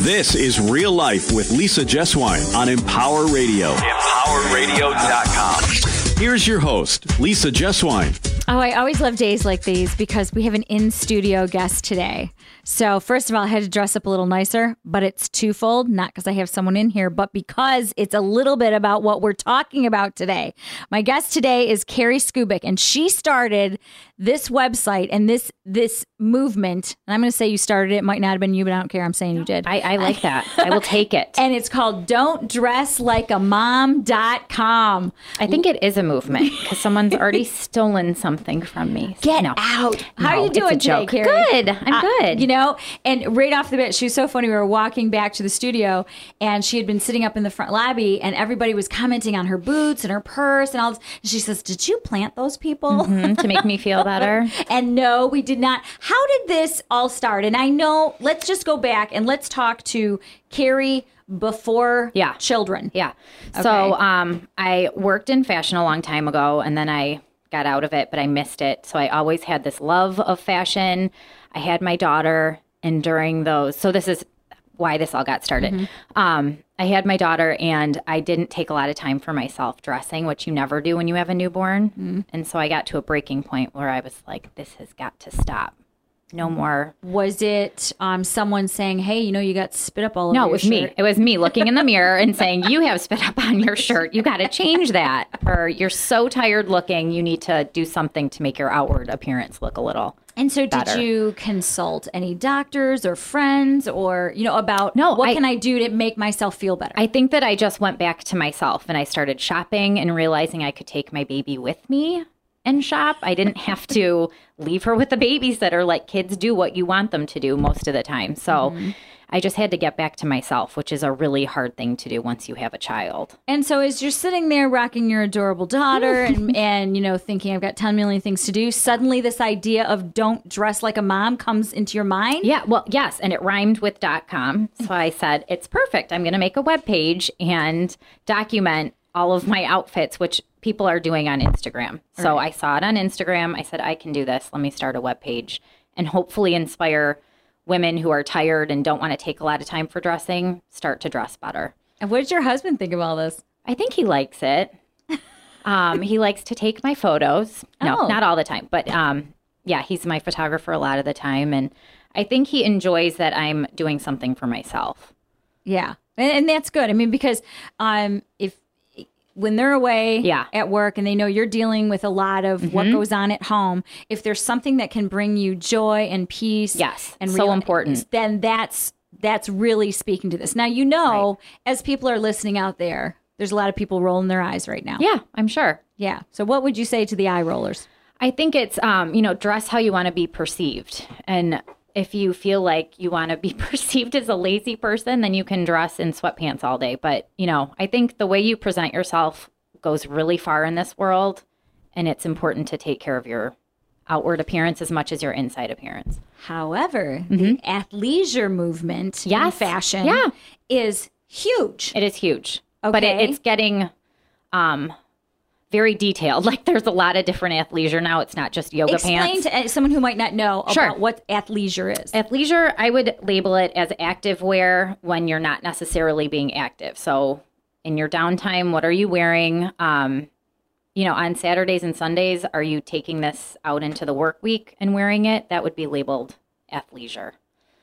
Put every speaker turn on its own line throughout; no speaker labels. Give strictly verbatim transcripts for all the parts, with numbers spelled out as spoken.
This is Real Life with Lisa Jeswine on Empower Radio. Empower Radio dot com. Here's your host, Lisa Jeswine.
Oh, I always love days like these because we have an in-studio guest today. So first of all, I had to dress up a little nicer, but it's twofold, not because I have someone in here, but because it's a little bit about what we're talking about today. My guest today is Carrie Skubic, and she started this website and this this movement. And I'm going to say you started it. It might not have been you, but I don't care. I'm saying you did.
I, I like that. I will take it.
And it's called don't dress like a mom dot com.
I think it is a movement because someone's already stolen something from me.
Get
no.
out. How
No,
are you doing
it's a
today,
joke.
Carrie?
Good. I'm
Uh,
good.
You know, and right off the bat, she was so funny. We were walking back to the studio, and she had been sitting up in the front lobby, and everybody was commenting on her boots and her purse and all this. And she says, did you plant those people?
Mm-hmm, to make me feel better.
And no, we did not. How did this all start? And I know, let's just go back and let's talk to Carrie before
Yeah.
children.
Yeah.
Okay.
So um, I worked in fashion a long time ago, and then I got out of it, but I missed it. So I always had this love of fashion. I had my daughter, and during those, so this is why this all got started. Mm-hmm. Um, I had my daughter, and I didn't take a lot of time for myself dressing, which you never do when you have a newborn. Mm-hmm. And so I got to a breaking point where I was like, this has got to stop. No more.
Was it um, someone saying, hey, you know, you got spit up all over
No,
your
it was
shirt?
me. It was me looking in the mirror and saying, you have spit up on your shirt. You got to change that. Or you're so tired looking, you need to do something to make your outward appearance look a little
And so did
better.
you consult any doctors or friends or, you know, about
No,
what
I-
can I do to make myself feel better?
I think that I just went back to myself and I started shopping and realizing I could take my baby with me and shop. I didn't have to leave her with a babysitter like kids do what you want them to do most of the time. So mm-hmm. I just had to get back to myself, which is a really hard thing to do once you have a child.
And so as you're sitting there rocking your adorable daughter and, and, you know, thinking I've got ten million things to do, suddenly this idea of don't dress like a mom comes into your mind?
Yeah, well, yes, and it rhymed with .com. So I said, it's perfect. I'm going to make a web page and document all of my outfits, which people are doing on Instagram. So right. I saw it on Instagram. I said, I can do this. Let me start a web page and hopefully inspire women who are tired and don't want to take a lot of time for dressing, start to dress better.
And what did your husband think of all this?
I think he likes it. um, he likes to take my photos. No,
Oh.
not all the time. But um, yeah, he's my photographer a lot of the time. And I think he enjoys that I'm doing something for myself.
Yeah. And, and that's good. I mean, because um, if when they're away
Yeah.
at work and they know you're dealing with a lot of mm-hmm. what goes on at home, if there's something that can bring you joy and peace,
yes,
and
so
real-
important,
then that's that's really speaking to this. Now, you know, right. as people are listening out there, there's a lot of people rolling their eyes right now.
Yeah, I'm sure.
Yeah. So what would you say to the eye rollers?
I think it's, um, you know, dress how you want to be perceived. And if you feel like you want to be perceived as a lazy person, then you can dress in sweatpants all day. But, you know, I think the way you present yourself goes really far in this world. And it's important to take care of your outward appearance as much as your inside appearance.
However,
Mm-hmm.
the athleisure movement in
Yes.
fashion
Yeah.
is huge.
It is huge. But it,
Okay.
it's getting um, very detailed. Like there's a lot of different athleisure now. It's not just yoga
Explain
pants.
to uh, someone who might not know
Sure.
about what athleisure is.
Athleisure, I would label it as active wear when you're not necessarily being active. So in your downtime, what are you wearing? Um, you know, on Saturdays and Sundays, are you taking this out into the work week and wearing it? That would be labeled athleisure.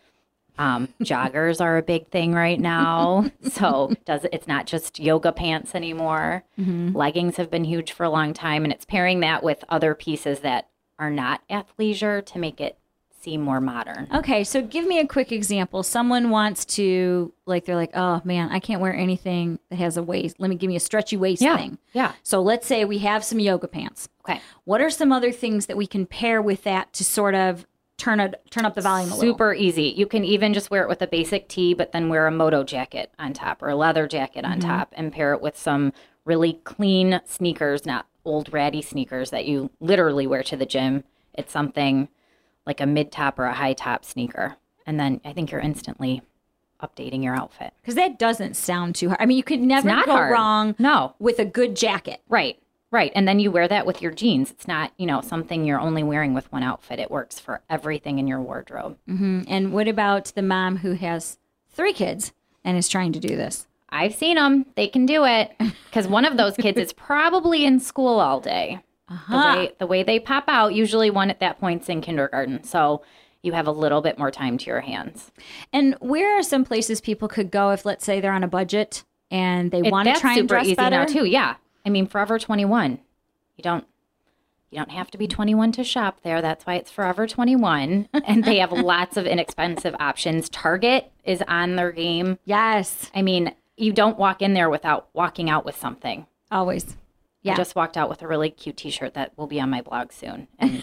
Um, joggers are a big thing right now. So does it's not just yoga pants anymore. Mm-hmm. Leggings have been huge for a long time. And it's pairing that with other pieces that are not athleisure to make it seem more modern.
Okay, so give me a quick example. Someone wants to, like, they're like, oh, man, I can't wear anything that has a waist. Let me give me a stretchy waist
Yeah,
thing.
yeah.
So let's say we have some yoga pants.
Okay.
What are some other things that we can pair with that to sort of turn a, turn up the volume a little?
Super easy. You can even just wear it with a basic tee, but then wear a moto jacket on top or a leather jacket on
Mm-hmm.
top and pair it with some really clean sneakers, not old ratty sneakers that you literally wear to the gym. It's something like a mid-top or a high-top sneaker. And then I think you're instantly updating your outfit.
Because that doesn't sound too hard. I mean, you could never
not
go
hard.
wrong
No.
with a good jacket.
Right. Right. And then you wear that with your jeans. It's not, you know, something you're only wearing with one outfit. It works for everything in your wardrobe.
Mm-hmm. And what about the mom who has three kids and is trying to do this.
I've seen them. They can do it because one of those kids is probably in school all day. Uh-huh. The way, the way they pop out, usually one at that point's in kindergarten. So you have a little bit more time to your hands.
And where are some places people could go if, let's say, they're on a budget and they want to try and dress
easy
better?
Now too. Yeah. I mean, Forever twenty-one. You don't you don't have to be twenty-one to shop there. That's why it's Forever twenty-one. And they have lots of inexpensive options. Target is on their game.
Yes.
I mean, you don't walk in there without walking out with something.
Always. Yeah.
I just walked out with a really cute t-shirt that will be on my blog soon. And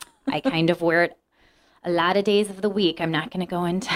I kind of wear it a lot of days of the week. I'm not going to go into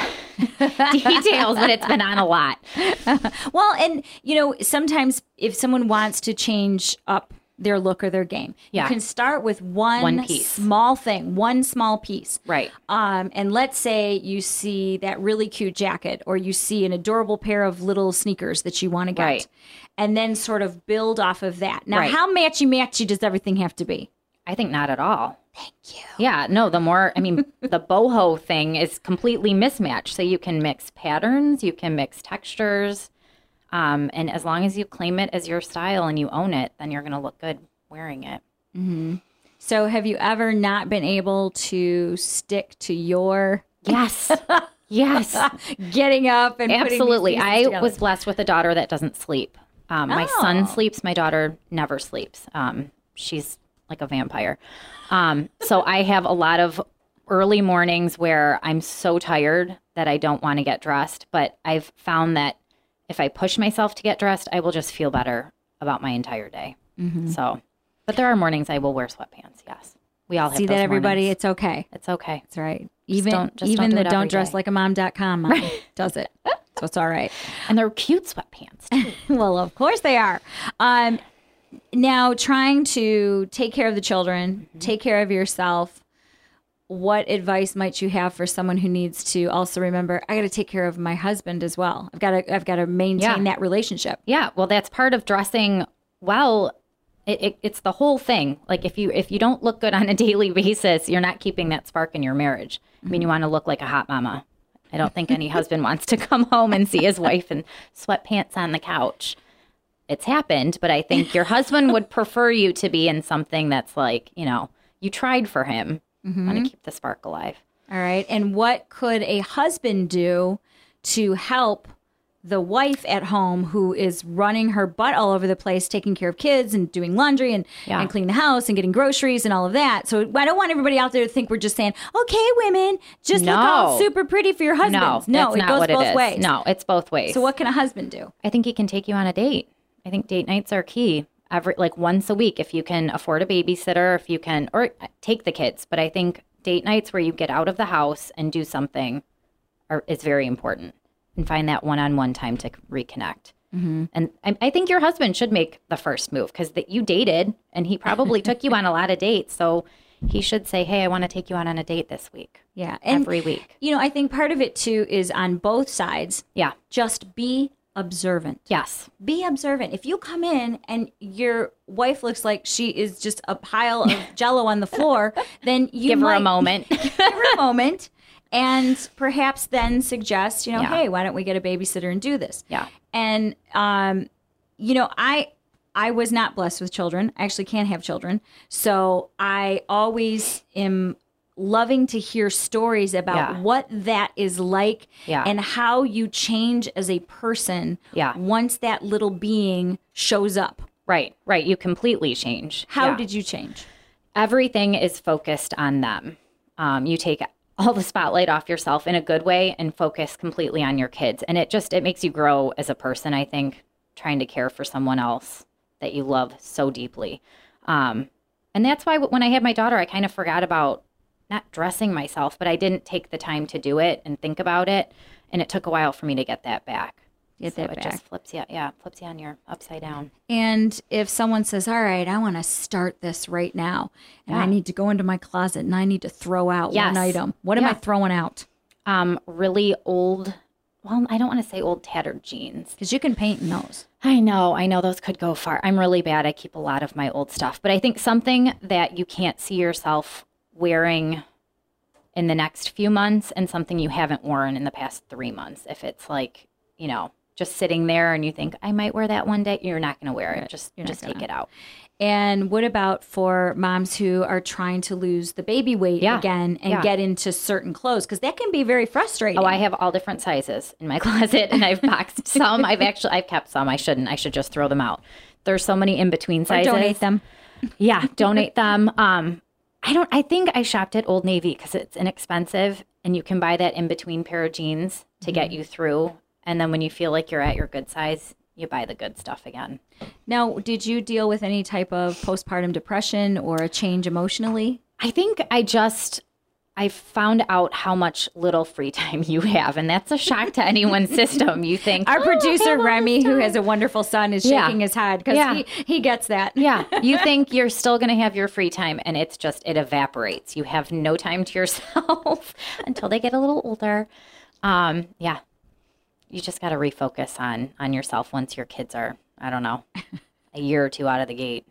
details, but it's been on a lot.
Well, and, you know, sometimes if someone wants to change up their look or their game,
yeah.
you can start with one,
one piece.
small thing, one small piece.
Right.
Um, and let's say you see that really cute jacket or you see an adorable pair of little sneakers that you want to get.
Right.
And then sort of build off of that. Now,
Right.
how matchy-matchy does everything have to be?
I think not at all.
Thank you.
Yeah, no, the more, I mean, the boho thing is completely mismatched. So you can mix patterns, you can mix textures. Um, and as long as you claim it as your style and you own it, then you're going to look good wearing it.
Mm-hmm. So have you ever not been able to stick to your...
Yes. Yes.
Getting up and
absolutely.
Putting these
I
pieces together.
was blessed with a daughter that doesn't sleep. Um, my
Oh.
son sleeps. My daughter never sleeps. Um, she's like a vampire. Um, so I have a lot of early mornings where I'm so tired that I don't want to get dressed. But I've found that if I push myself to get dressed, I will just feel better about my entire day. Mm-hmm. So, but there are mornings I will wear sweatpants. Yes. We all have
See
those
that, everybody?
mornings.
It's okay.
It's okay.
That's right. Even
don't- just
even
don't do
the
it
don't
every
dress
day.
like a mom dot com mom does it. So it's all right.
And they're cute sweatpants too.
Well, of course they are. Um, now, trying to take care of the children,
Mm-hmm.
take care of yourself, what advice might you have for someone who needs to also remember, I got to take care of my husband as well. I've got to, I've got to maintain
Yeah.
that relationship.
Yeah, well, that's part of dressing well. It, it, it's the whole thing. Like if you if you don't look good on a daily basis, you're not keeping that spark in your marriage. I mean, you want to look like a hot mama. I don't think any husband wants to come home and see his wife in sweatpants on the couch. It's happened, but I think your husband would prefer you to be in something that's like, you know, you tried for him. Mm-hmm. Want to keep the spark alive.
All right. And what could a husband do to help the wife at home who is running her butt all over the place, taking care of kids and doing laundry and,
Yeah.
and cleaning the house and getting groceries and all of that? So I don't want everybody out there to think we're just saying, okay, women, just look all
No.
super pretty for your husbands.
No,
No,
that's
it
not
goes
what
both
it is.
ways.
No, it's both ways.
So what can a husband do?
I think he can take you on a date. I think date nights are key. Every like once a week, if you can afford a babysitter, if you can, or take the kids. But I think date nights where you get out of the house and do something are, is very important, and find that one-on-one time to reconnect. Mm-hmm. And I, I think your husband should make the first move because you dated, and he probably took you on a lot of dates. So he should say, "Hey, I want to take you out on a date this week."
Yeah. And,
every week.
you know, I think part of it too is on both sides.
Yeah.
Just be observant.
Yes.
Be observant. If you come in and your wife looks like she is just a pile of jello on the floor, then you
Give her
might
a moment.
give her a moment and perhaps then suggest, you know,
Yeah.
hey, why don't we get a babysitter and do this?
Yeah.
And um, you know, I I was not blessed with children. I actually can't have children. So I always am loving to hear stories about
Yeah.
what that is like
Yeah.
and how you change as a person
Yeah.
once that little being shows up.
Right. Right. You completely change.
How
Yeah.
did you change?
Everything is focused on them. Um, you take all the spotlight off yourself in a good way and focus completely on your kids. And it just, it makes you grow as a person, I think, trying to care for someone else that you love so deeply. Um, and that's why when I had my daughter, I kind of forgot about not dressing myself, but I didn't take the time to do it and think about it. And it took a while for me to get that back.
Get
So
that
it
back.
just flips you, yeah, flips you on your upside down.
And if someone says, all right, I want to start this right now, and I
Yeah.
need to go into my closet and I need to throw out
Yes.
one item, what am
Yeah.
I throwing out?
Um, really old, well, I don't want to say old tattered jeans.
Because you can paint in those.
I know, I know those could go far. I'm really bad. I keep a lot of my old stuff, but I think something that you can't see yourself wearing in the next few months and something you haven't worn in the past three months. If it's like, you know, just sitting there and you think, I might wear that one day, you're not going to wear it. Just, just take it out.
And what about for moms who are trying to lose the baby weight
yeah.
again and
yeah.
get into certain clothes? Because that can be very frustrating.
Oh, I have all different sizes in my closet, and I've boxed some. I've actually, I've kept some. I shouldn't. I should just throw them out. There's so many in between sizes.
Or donate them.
Yeah, donate them. Um, I don't. I think I shopped at Old Navy because it's inexpensive, and you can buy that in between pair of jeans to mm-hmm. get you through. And then when you feel like you're at your good size, you buy the good stuff again.
Now, did you deal with any type of postpartum depression or a change emotionally?
I think I just, I found out how much little free time you have. And that's a shock to anyone's system. You think,
Our
oh,
producer, Remy, who has a wonderful son, is
yeah.
shaking his head because
yeah.
he, he gets that.
Yeah. You think you're still going to have your free time, and it's just, it evaporates. You have no time to yourself until they get a little older. Um, yeah. You just got to refocus on on yourself once your kids are, I don't know, a year or two out of the gate.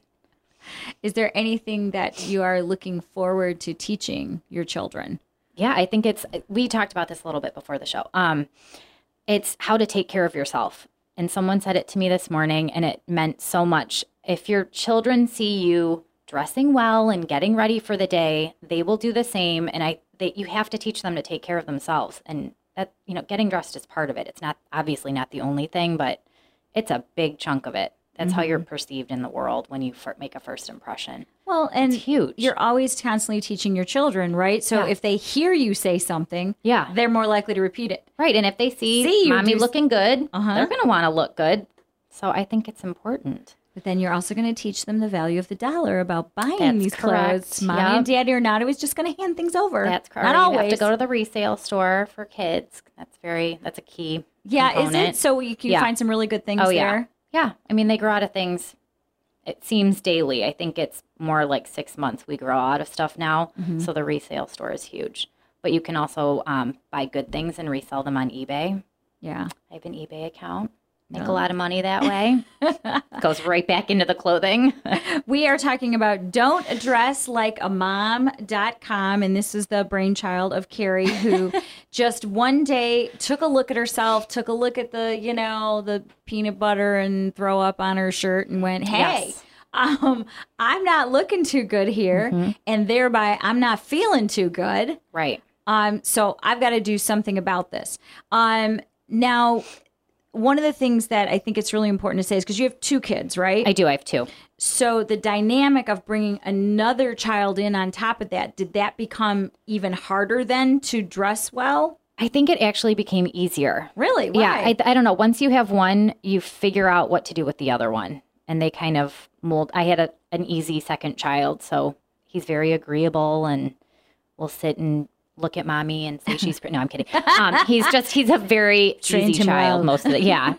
Is there anything that you are looking forward to teaching your children?
Yeah, I think it's, we talked about this a little bit before the show. Um, it's how to take care of yourself. And someone said it to me this morning, and it meant so much. If your children see you dressing well and getting ready for the day, they will do the same. And I, they, you have to teach them to take care of themselves. And that, you know, getting dressed is part of it. It's not, obviously not the only thing, but it's a big chunk of it. That's mm-hmm. how you're perceived in the world when you f- make a first impression.
Well, and
it's huge.
You're always constantly teaching your children, right? So
yeah.
if they hear you say something,
yeah.
they're more likely to repeat it.
Right. And if they see,
see you
mommy
do...
looking good,
uh-huh.
they're going to want to look good. So I think it's important.
But then you're also going to teach them the value of the dollar about buying
That's
these
correct.
clothes. Mommy
yep.
and daddy are not always just going to hand things over.
That's correct.
Not
you
always.
have to go to the resale store for kids. That's very, that's a key
Yeah,
component.
is it? So you can
yeah.
find some really good things
oh,
there?
Yeah. yeah. I mean, they grow out of things, it seems daily. I think it's more like six months we grow out of stuff now. Mm-hmm. So the resale store is huge. But you can also um, buy good things and resell them on eBay.
Yeah.
I have an eBay account. Make
No.
a lot of money that way. Goes right back into the clothing.
We are talking about don't dress like a mom dot com, and this is the brainchild of Carrie, who just one day took a look at herself, took a look at the, you know, the peanut butter and throw up on her shirt and went, hey,
Yes.
um, I'm not looking too good here,
Mm-hmm.
and thereby I'm not feeling too good.
Right.
Um, so I've got to do something about this. Um, now, one of the things that I think it's really important to say is because you have two kids, right?
I do. I have two.
So the dynamic of bringing another child in on top of that, did that become even harder then to dress well?
I think it actually became easier.
Really? Why?
Yeah. I, I don't know. Once you have one, you figure out what to do with the other one. And they kind of mold. I had a, an easy second child, so he's very agreeable and will sit and look at mommy and say she's pretty. No, I'm kidding. Um, he's just, he's a very
Trained
easy
him
child
well.
most of the, yeah.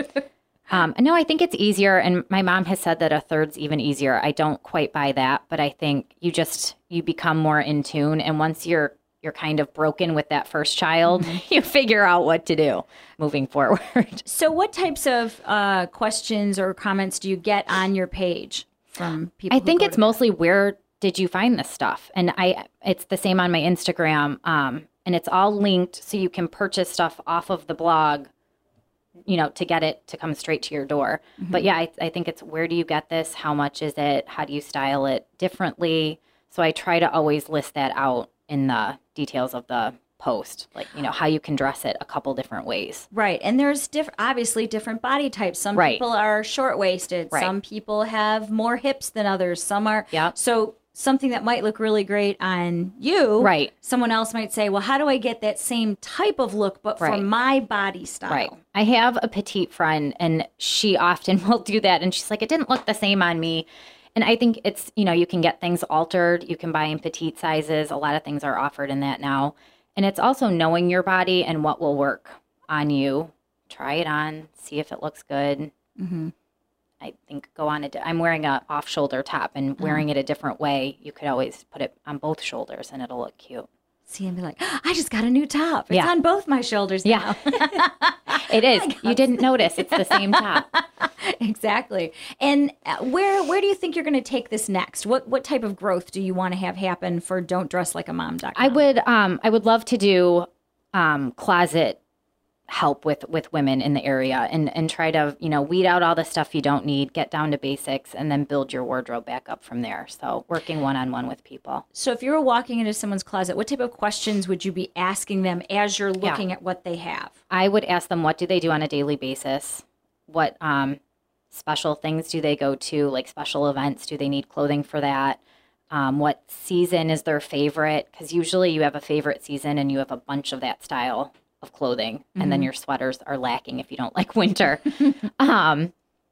um, no, I think it's easier. And my mom has said that a third's even easier. I don't quite buy that, but I think you just, you become more in tune. And once you're, you're kind of broken with that first child, mm-hmm. you figure out what to do moving forward.
So what types of uh, questions or comments do you get on your page from people?
I
who
think
go
it's
to
mostly where did you find this stuff? And I, it's the same on my Instagram. Um, and it's all linked so you can purchase stuff off of the blog, you know, to get it to come straight to your door. Mm-hmm. But yeah, I, I think it's where do you get this? How much is it? How do you style it differently? So I try to always list that out in the details of the post, like, you know, how you can dress it a couple different ways.
Right. And there's diff- obviously different body types. Some
Right.
people are short-waisted.
Right.
Some people have more hips than others. Some are.
Yep.
So something that might look really great on you,
Right.
someone else might say, well, how do I get that same type of look, but for
Right.
my body style?
Right. I have a petite friend, and she often will do that. And she's like, it didn't look the same on me. And I think it's, you know, you can get things altered. You can buy in petite sizes. A lot of things are offered in that now. And it's also knowing your body and what will work on you. Try it on, see if it looks good.
Mm-hmm.
I think go on it. I'm wearing a off shoulder top, and wearing it a different way, you could always put it on both shoulders and it'll look cute.
See and be like, I just got a new top. It's
Yeah.
on both my shoulders now.
Yeah. It is. You didn't notice. It's the same top.
Exactly. And uh, where where do you think you're going to take this next? What what type of growth do you want to have happen for don't dress like a mom dot com?
I would um I would love to do um closet help with with women in the area and and try to, you know, weed out all the stuff you don't need, get down to basics, and then build your wardrobe back up from there. So working one-on-one with people.
So if you were walking into someone's closet, what type of questions would you be asking them as you're looking
Yeah.
at what they have?
I would ask them, what do they do on a daily basis? What um special things do they go to, like special events? Do they need clothing for that? Um, what season is their favorite? Because usually you have a favorite season and you have a bunch of that style of clothing, mm-hmm. and then your sweaters are lacking if you don't like winter. um,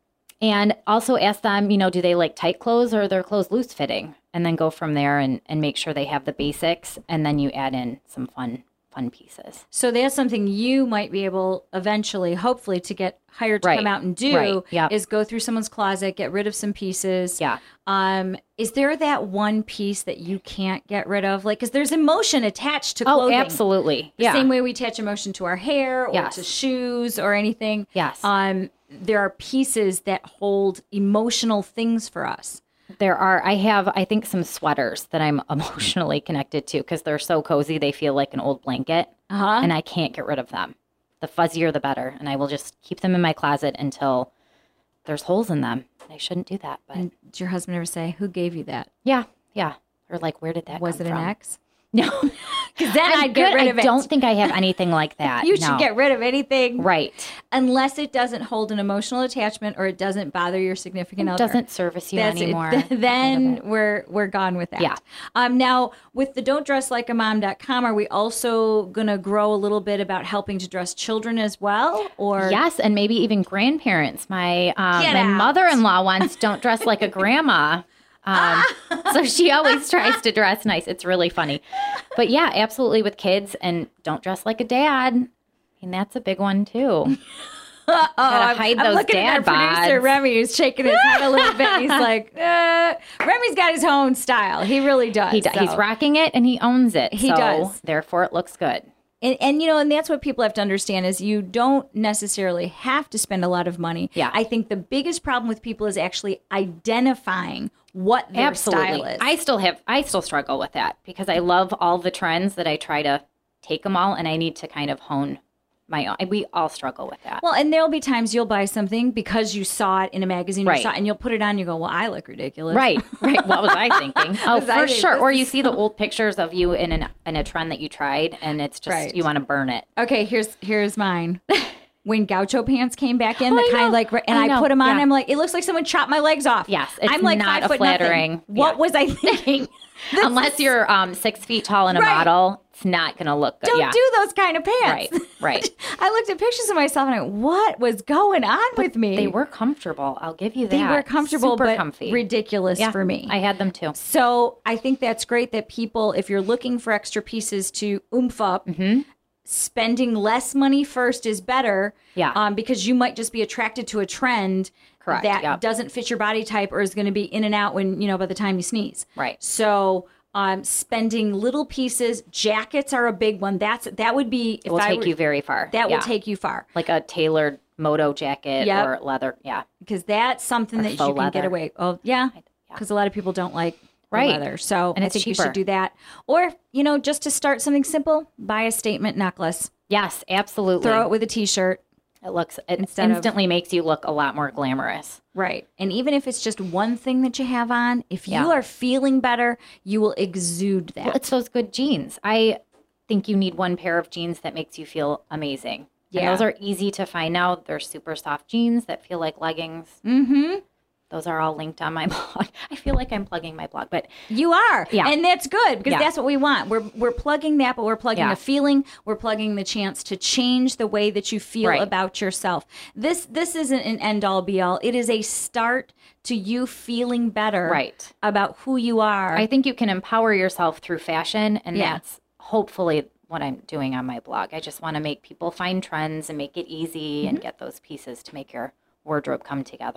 and also ask them, you know, do they like tight clothes or are their clothes loose fitting? And then go from there and, and make sure they have the basics, and then you add in some fun fun pieces.
So that's something you might be able eventually, hopefully, to get hired to
Right.
come out and do
Right. Yep.
is go through someone's closet, get rid of some pieces.
Yeah.
Um, is there that one piece that you can't get rid of? Like, because there's emotion attached to
Oh,
clothing.
absolutely.
The
Yeah.
same way we attach emotion to our hair or
Yes.
to shoes or anything.
Yes.
Um, there are pieces that hold emotional things for us.
There are, I have, I think, some sweaters that I'm emotionally connected to because they're so cozy. They feel like an old blanket,
Uh-huh.
and I can't get rid of them. The fuzzier, the better. And I will just keep them in my closet until there's holes in them. I shouldn't do that. But
And did your husband ever say, who gave you that?
yeah, yeah. Or like, where did that
Was
come
it
from?
an ex?
No.
Because then
I'm
I'd get
good.
rid
I
of it.
don't think I have anything like that.
You should
No.
get rid of anything.
Right.
Unless it doesn't hold an emotional attachment or it doesn't bother your significant
It
other.
doesn't service you
That's it.
anymore.
Then we're we're gone with that.
Yeah.
Um, now with the don't dress like a mom dot com, are we also going to grow a little bit about helping to dress children as well? Or
Yes, and maybe even grandparents. My um,
Get
my
out.
mother-in-law wants don't dress like a grandma. Um, so she always tries to dress nice. It's really funny. But yeah, absolutely with kids, and don't dress like a dad. I mean, that's a big one too.
oh,
Gotta
I'm,
hide
I'm
those
looking
dad
at our producer
bods.
Remy, who's shaking his head a little bit. He's like, uh, Remy's got his own style. He really does.
He do-
so.
He's rocking it and he owns it.
He
so
does.
Therefore, it looks good.
And, and, you know, and that's what people have to understand is you don't necessarily have to spend a lot of money.
Yeah.
I think the biggest problem with people is actually identifying what their
Absolutely.
style is.
I still have, I still struggle with that because I love all the trends that I try to take them all, and I need to kind of hone my own. We all struggle with that.
Well, and there'll be times you'll buy something because you saw it in a magazine,
Right.
you saw it, and you'll put it on and you go, well, I look ridiculous.
Right, right. What was I thinking? Oh,
Was I
for
think
sure.
this
Or you
is-
see the old pictures of you in an in a trend that you tried, and it's just
Right.
you want to burn it.
Okay, here's here's mine. When gaucho pants came back in,
Oh,
the
I
kind of
know.
like, and
I
I,
know.
put them on,
Yeah.
I'm like, it looks like someone chopped my legs off.
Yes, it's
I'm like
not
five
a
foot
flattering-
nothing. What
yeah.
was I thinking? This
Unless
is-
you're um, six feet tall and a
Right.
model, it's not going to look good.
don't
yeah.
do those kind of pants.
Right, right.
I looked at pictures of myself and I went, what was going on with me?
They were comfortable. I'll give you that.
They were comfortable,
Super
but
comfy.
ridiculous
Yeah,
for me.
I had them too.
So I think that's great that people, if you're looking for extra pieces to oomph up,
Mm-hmm.
spending less money first is better.
Yeah.
Um, because you might just be attracted to a trend
Correct,
that
yep.
doesn't fit your body type or is going to be in and out when, you know, by the time you sneeze.
Right.
So um, spending little pieces, jackets are a big one. That's that would be if
It will
I
take
were-
you very far.
that
Yeah.
will take you far.
like a tailored moto jacket
Yep.
or leather. Yeah.
Because that's something
Or
that you
faux
can get
leather.
away. Oh, yeah.
Yeah.
Because a lot of people don't like the
Right.
leather. So
And
I
it's
think you
cheaper.
should do that. Or, you know, just to start something simple, buy a statement necklace.
Yes, absolutely.
Throw it with a t-shirt.
It looks it
Instead of-
instantly makes you look a lot more glamorous.
Right. And even if it's just one thing that you have on, if
Yeah.
you are feeling better, you will exude that.
Well, it's those good jeans. I think you need one pair of jeans that makes you feel amazing.
Yeah.
And those are easy to find now. They're super soft jeans that feel like leggings.
Mm-hmm.
Those are all linked on my blog. I feel like I'm plugging my blog, but
You are.
Yeah.
And that's good because
Yeah.
that's what we want. We're we're plugging that, but we're plugging
Yeah.
a feeling. We're plugging the chance to change the way that you feel
Right.
about yourself. This this isn't an end all be all. It is a start to you feeling better
Right.
about who you are.
I think you can empower yourself through fashion, and
Yeah.
that's hopefully what I'm doing on my blog. I just want to make people find trends and make it easy
Mm-hmm.
and get those pieces to make your wardrobe come together.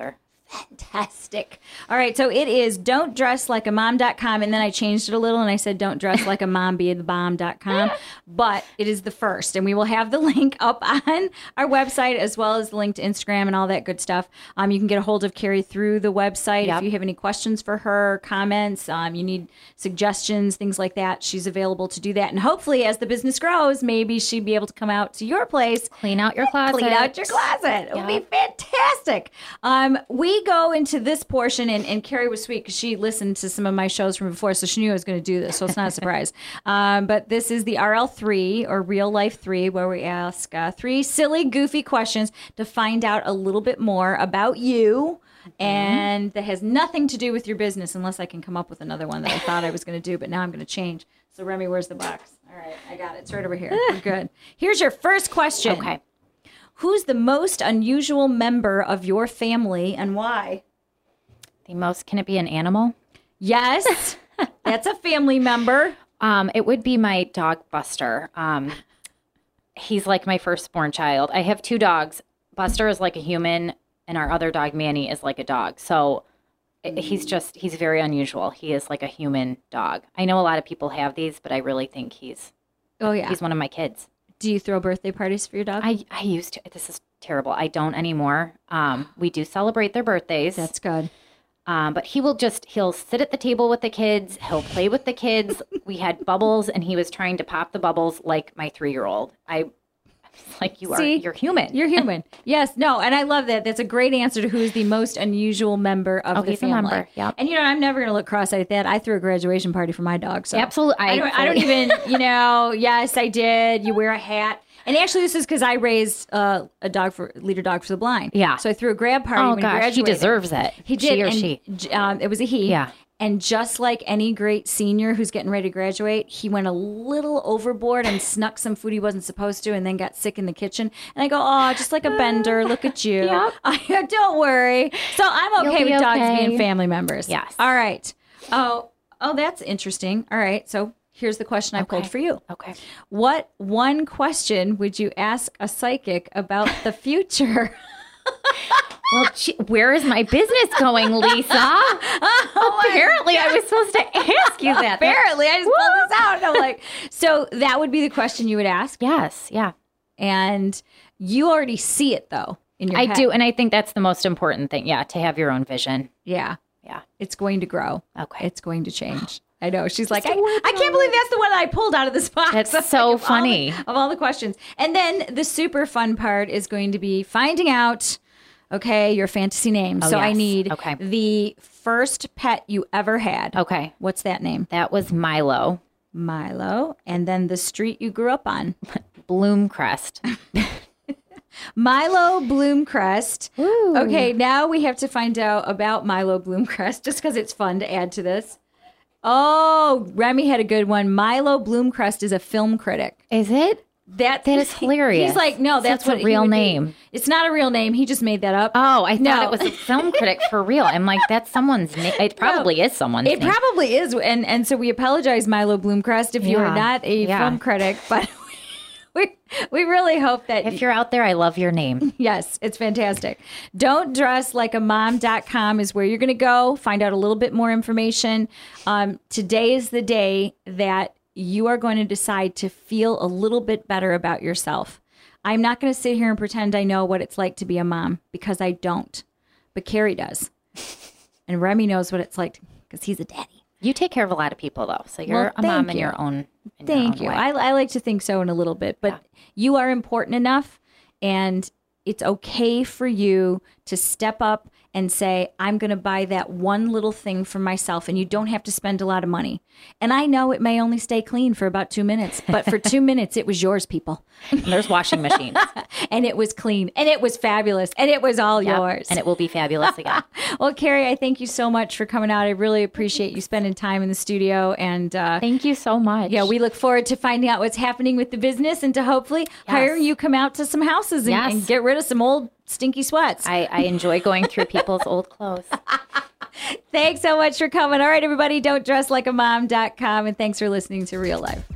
Fantastic. All right. So it is don't dress like a mom dot com. And then I changed it a little and I said don't dress like a mom be the bomb dot com. But it is the first. And we will have the link up on our website as well as the link to Instagram and all that good stuff. Um, you can get a hold of Carrie through the website.
Yep.
If you have any questions for her, comments, um, you need suggestions, things like that, she's available to do that. And hopefully as the business grows, maybe she'd be able to come out to your place.
Clean out your closet.
Clean out your closet. It would
Yep.
be fantastic. Um, we go into this portion, and, and Carrie was sweet because she listened to some of my shows from before, so she knew I was going to do this, so it's not a surprise. Um, but this is the R L three, or Real Life three, where we ask uh, three silly, goofy questions to find out a little bit more about you. And that has nothing to do with your business, unless I can come up with another one that I thought I was going to do, but now I'm going to change. So, Remy, where's the box? All right, I got it. It's right over here. We're good. Here's your first question.
Okay.
Who's the most unusual member of your family and why?
The most, can it be an animal?
Yes, that's a family member.
Um, it would be my dog Buster. Um, he's like my firstborn child. I have two dogs. Buster is like a human, and our other dog Manny is like a dog. So it- he's just he's very unusual. He is like a human dog. I know a lot of people have these, but I really think he's
Oh, yeah.
he's one of my kids.
Do you throw birthday parties for your dog?
I I used to. This is terrible. I don't anymore. Um, we do celebrate their birthdays.
That's good.
Um, but he will just, he'll sit at the table with the kids. He'll play with the kids. We had bubbles and he was trying to pop the bubbles like my three-year-old. I, I was like, you
See?
are, you're human.
You're human. Yes. No. And I love that. That's a great answer to who is the most unusual member of
Oh,
the
he's a
family.
member. Yep.
And, you know, I'm never going to look cross-eyed at that. I threw a graduation party for my dog. So
Absolutely.
I don't, I don't even, you know, yes, I did. You wear a hat. And actually, this is because I raised uh, a dog for leader dog for the blind.
Yeah.
So I threw a grab party
Oh
when he
gosh, he
graduated.
deserves it.
He did.
She or
and,
she.
j- Um, it was a he.
Yeah.
And just like any great senior who's getting ready to graduate, he went a little overboard and snuck some food he wasn't supposed to and then got sick in the kitchen. And I go, oh, just like a bender. Look at you.
Yep.
I, don't worry. So I'm okay
You'll be
with dogs
okay.
being family members.
Yes.
All right. Oh, oh, that's interesting. All right. So here's the question I pulled
Okay.
for you.
Okay.
What one question would you ask a psychic about the future?
Well, gee, where is my business going, Lisa? Apparently, I was supposed to ask you that.
Apparently, I just pulled this out. And I'm like, so that would be the question you would ask.
Yes. Yeah.
And you already see it, though, in your
I
head.
do. And I think that's the most important thing. Yeah. To have your own vision.
Yeah.
Yeah.
It's going to grow.
Okay.
It's going to change. I know. She's like, I,
Just work
I can't believe that's the one I pulled out of this box.
That's
Like,
so
of all
funny.
the- Of all the questions. And then the super fun part is going to be finding out, okay, your fantasy name.
Oh,
so I
yes.
need
Okay.
the first pet you ever had.
Okay.
What's that name?
That was Milo.
Milo. And then the street you grew up on.
Bloomcrest.
Milo Bloomcrest.
Ooh.
Okay, now we have to find out about Milo Bloomcrest just because it's fun to add to this. Oh, Remy had a good one. Milo Bloomcrest is a film critic.
Is it?
That,
That is hilarious.
He's like, no, that's,
That's a
what he
real
would be.
name.
It's not a real name. He just made that up.
Oh, I thought
No.
it was a film critic for real. I'm like, that's someone's name. It probably is someone's
It
name.
probably is, and and so we apologize, Milo Bloomcrest, if you are
Yeah.
not a
Yeah.
film critic, but we we really hope that
If you're out there, I love your name.
Yes, it's fantastic. Don't dress like a mom dot com is where you're going to go. Find out a little bit more information. Um, today is the day that you are going to decide to feel a little bit better about yourself. I'm not going to sit here and pretend I know what it's like to be a mom because I don't. But Carrie does. And Remy knows what it's like because he's a daddy.
You take care of a lot of people, though. So you're
Well,
a mom
thank
in
you.
your own in
Thank you.
your own way.
I, I like to think so in a little bit, but you are important enough, and it's okay for you to step up and say, I'm going to buy that one little thing for myself, and you don't have to spend a lot of money. And I know it may only stay clean for about two minutes, but for two minutes, it was yours, people.
And there's washing machines.
And it was clean, and it was fabulous, and it was all
Yep.
yours.
And it will be fabulous again.
Well, Carrie, I thank you so much for coming out. I really appreciate you spending time in the studio, and uh,
Thank you so much.
yeah, we look forward to finding out what's happening with the business and to hopefully hiring you come out to some houses and,
Yes.
and get rid of some old stinky sweats.
I, I enjoy going through people's old clothes.
Thanks so much for coming. All right, everybody, don't dress like a mom dot com, and thanks for listening to Real Life.